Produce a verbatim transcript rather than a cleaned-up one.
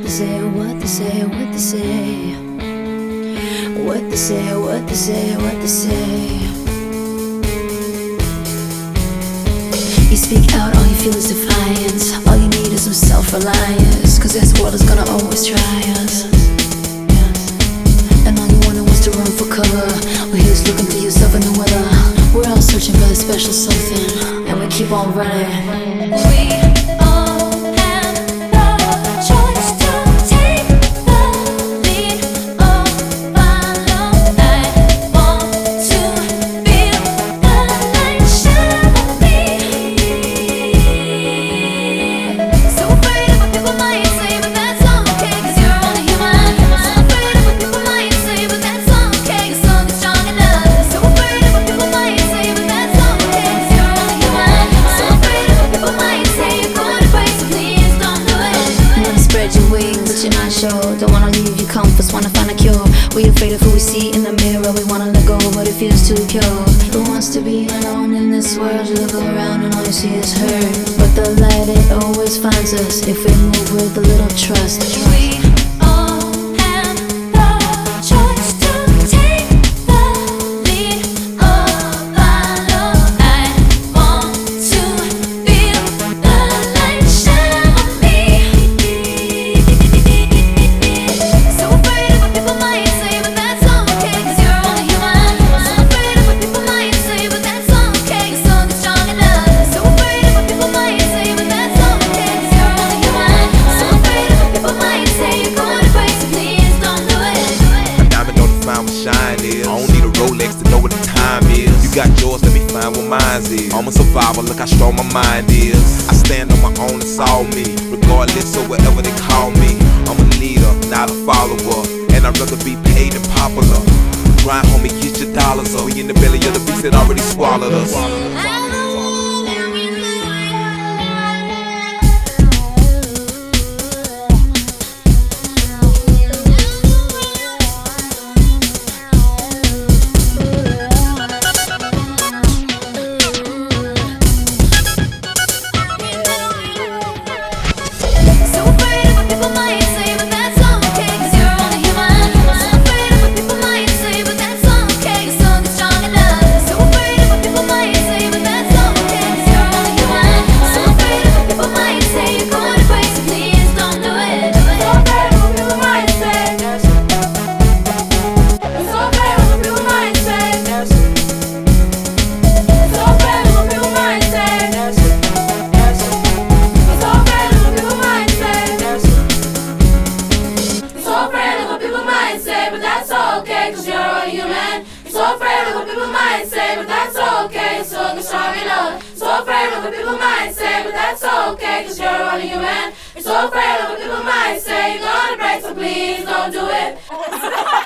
they say, what they say, what they say. What they say, what they say, what they say. You speak out, all you feel is defiance. All you need is some self-reliance, cause this world is gonna always try us. And all you wanted was to run for cover. Well, here's looking for yourself in the weather. We're all searching for a special something, and we keep on running. We don't wanna leave your comforts, wanna find a cure. We're afraid of who we see in the mirror. We wanna let go, but it feels too pure. Who wants to be alone in this world? You look around and all you see is hurt. But the light, it always finds us if we move with a little trust. We got yours, let me find what mine is. I'm a survivor, look how strong my mind is. I stand on my own, it's all me. Regardless of whatever they call me, I'm a leader, not a follower. And I'd rather be paid than popular. Grind, homie, get your dollars up. We in the belly of the beast that already swallowed us. Cause you're only human. So afraid of what people might say, but that's okay, so you're strong enough. So afraid of what people might say, but that's okay, cause you're only human. You're so afraid of what people might say, you're gonna break, so please don't do it.